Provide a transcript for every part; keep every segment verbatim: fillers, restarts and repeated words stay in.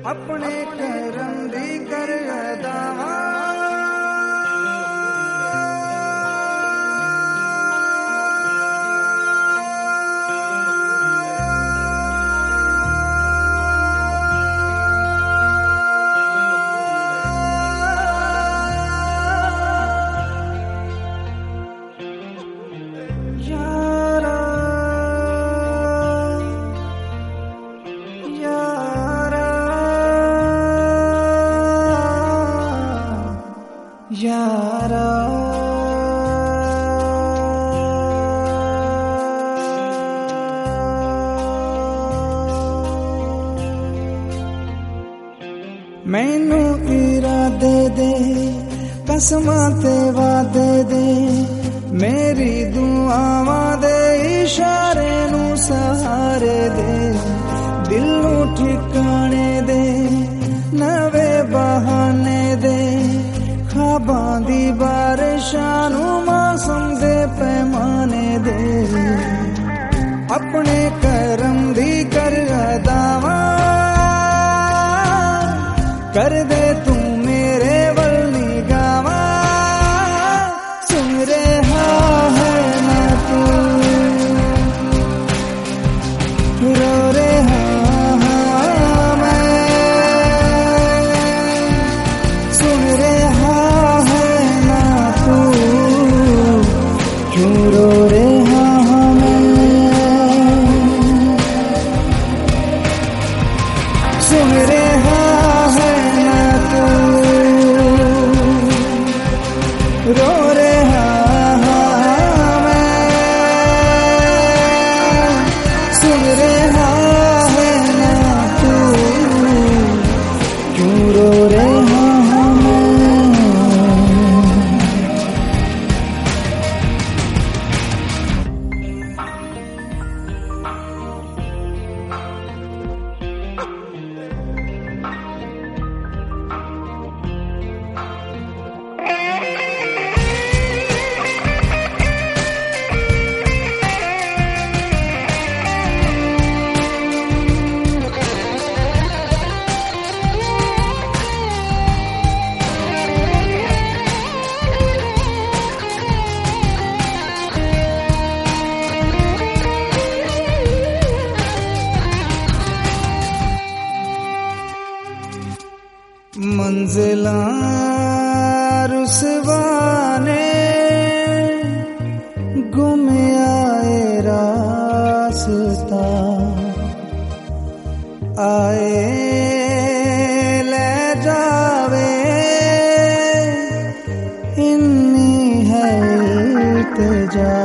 अपने करम दी कर दावा यारा मैनू इरादे दे कसमां ते वादे दे मेरी दुआवां दे इशारे नू सहारे दे दिल नू ठिकाने दे नवे बहाने दे ख्वाबां दी बारिशां नू मौसम दे पैमाने दे अपने करम दी कर दावा कर दे तू मेरे वल निगावा सुन रहा है ना तू रो रहा रो रहा हमें सुन रहा है ना तू रो रहा हमें सुन रहा है ना तू क्यों रो रहा मंजिलां रुसवाने गुम आए रास्ता आए ले जावे इन्नी है इल्तिजा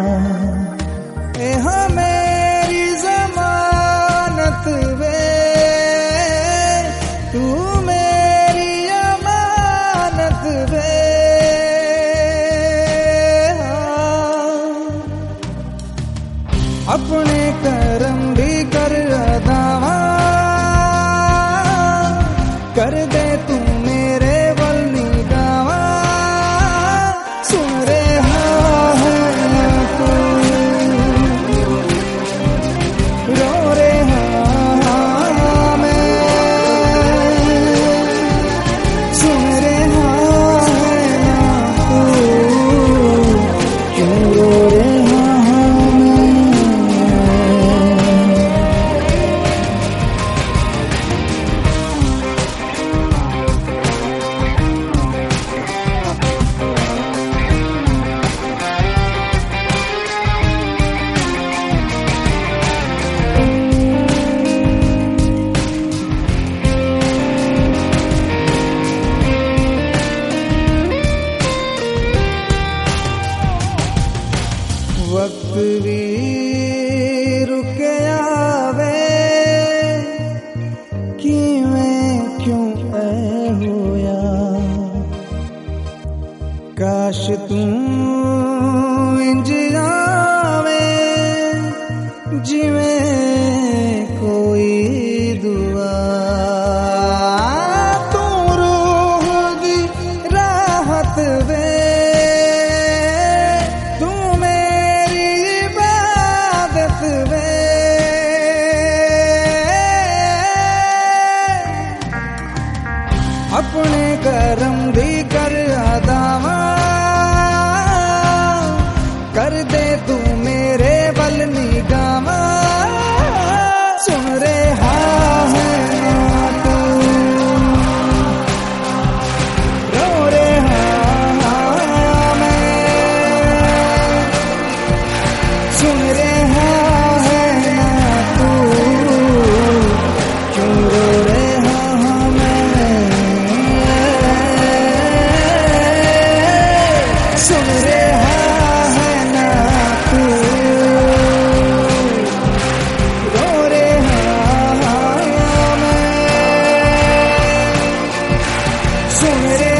ए मेरी ज़मानत वे तू अपने करम भी कर दावा कर दे तू मेरे वल निगावा सुन रहा है तू रो रहा मैं सुन रहा है तू क्यों रो रहा वक्त भी रुके आवे किवें क्यों ऐ होया काश तू इंज आवे जिवें कोई दुआ तू रूह दी राहत वे अपने करम भी कर अदावा कर दे तू मेरे बल निगामा सुन रे हाँ है ना तू रो रे हाँ हाँ मैं सुन रे हाँ है ना तू क्यों रो रे हाँ हाँ मैं सुन रे हाँ है ना तू रो रे हाँ हाँ मैं सुन रे